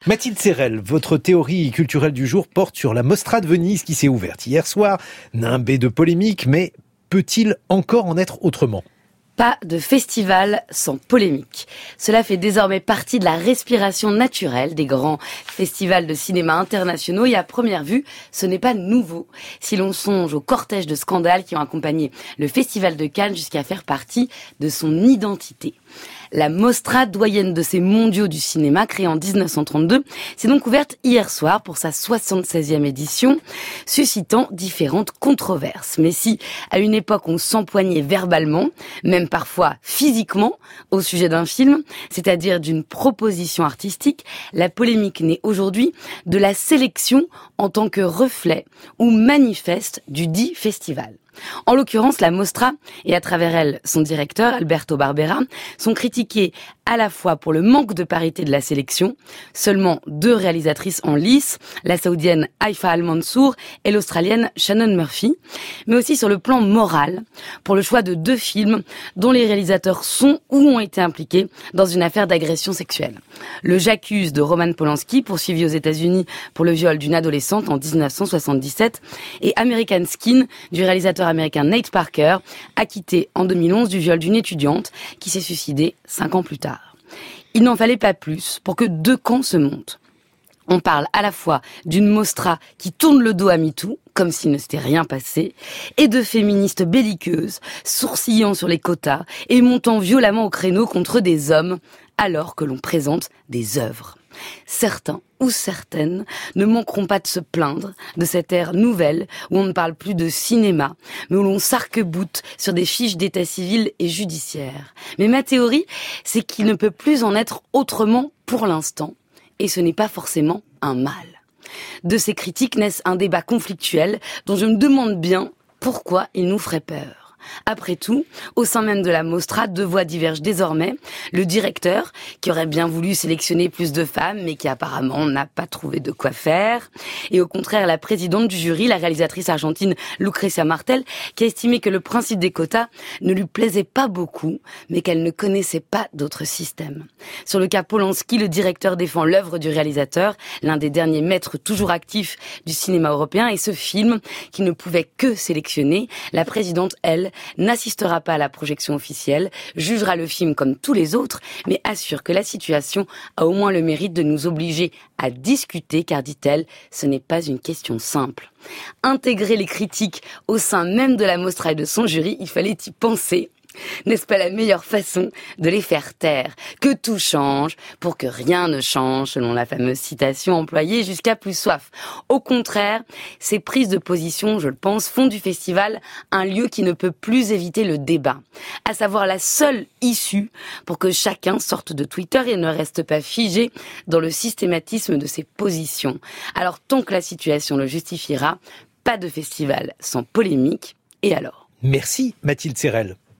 Mathilde Serrel, votre théorie culturelle du jour porte sur la Mostra de Venise qui s'est ouverte hier soir. Nimbée de polémiques, mais peut-il encore en être autrement ? Pas de festival sans polémique. Cela fait désormais partie de la respiration naturelle des grands festivals de cinéma internationaux et à première vue, ce n'est pas nouveau. Si l'on songe au cortège de scandales qui ont accompagné le Festival de Cannes jusqu'à faire partie de son identité. La Mostra, doyenne de ces mondiaux du cinéma, créée en 1932, s'est donc ouverte hier soir pour sa 76e édition, suscitant différentes controverses. Mais si, à une époque, on s'empoignait verbalement, même parfois physiquement, au sujet d'un film, c'est-à-dire d'une proposition artistique, la polémique naît aujourd'hui de la sélection en tant que reflet ou manifeste du dit festival. En l'occurrence, la Mostra, et à travers elle son directeur, Alberto Barbera, sont critiqués à la fois pour le manque de parité de la sélection, seulement 2 réalisatrices en lice, la saoudienne Haifa Al-Mansour et l'australienne Shannon Murphy, mais aussi sur le plan moral, pour le choix de 2 films dont les réalisateurs sont ou ont été impliqués dans une affaire d'agression sexuelle. Le J'accuse de Roman Polanski, poursuivi aux États-Unis pour le viol d'une adolescente en 1977, et American Skin du réalisateur américain Nate Parker, acquitté en 2011 du viol d'une étudiante qui s'est suicidée 5 ans plus tard. Il n'en fallait pas plus pour que 2 camps se montent. On parle à la fois d'une Mostra qui tourne le dos à MeToo, comme s'il ne s'était rien passé, et de féministes belliqueuses, sourcillant sur les quotas et montant violemment au créneau contre des hommes, alors que l'on présente des œuvres. Certains ou certaines ne manqueront pas de se plaindre de cette ère nouvelle où on ne parle plus de cinéma, mais où l'on s'arc-boute sur des fiches d'état civil et judiciaire. Mais ma théorie, c'est qu'il ne peut plus en être autrement pour l'instant, et ce n'est pas forcément un mal. De ces critiques naissent un débat conflictuel dont je me demande bien pourquoi il nous ferait peur. Après tout, au sein même de la Mostra, 2 voix divergent désormais. Le directeur, qui aurait bien voulu sélectionner plus de femmes, mais qui apparemment n'a pas trouvé de quoi faire. Et au contraire, la présidente du jury, la réalisatrice argentine Lucrecia Martel, qui a estimé que le principe des quotas ne lui plaisait pas beaucoup, mais qu'elle ne connaissait pas d'autres systèmes. Sur le cas Polanski, le directeur défend l'œuvre du réalisateur, l'un des derniers maîtres toujours actifs du cinéma européen, et ce film, qui ne pouvait que sélectionner, la présidente, elle, n'assistera pas à la projection officielle, jugera le film comme tous les autres, mais assure que la situation a au moins le mérite de nous obliger à discuter, car, dit-elle, ce n'est pas une question simple. Intégrer les critiques au sein même de la Mostra et de son jury, il fallait y penser. N'est-ce pas la meilleure façon de les faire taire? Que tout change pour que rien ne change, selon la fameuse citation employée jusqu'à plus soif. Au contraire, ces prises de position, je le pense, font du festival un lieu qui ne peut plus éviter le débat, à savoir la seule issue pour que chacun sorte de Twitter et ne reste pas figé dans le systématisme de ses positions. Alors, tant que la situation le justifiera, pas de festival sans polémique, et alors? Merci Mathilde Serrel.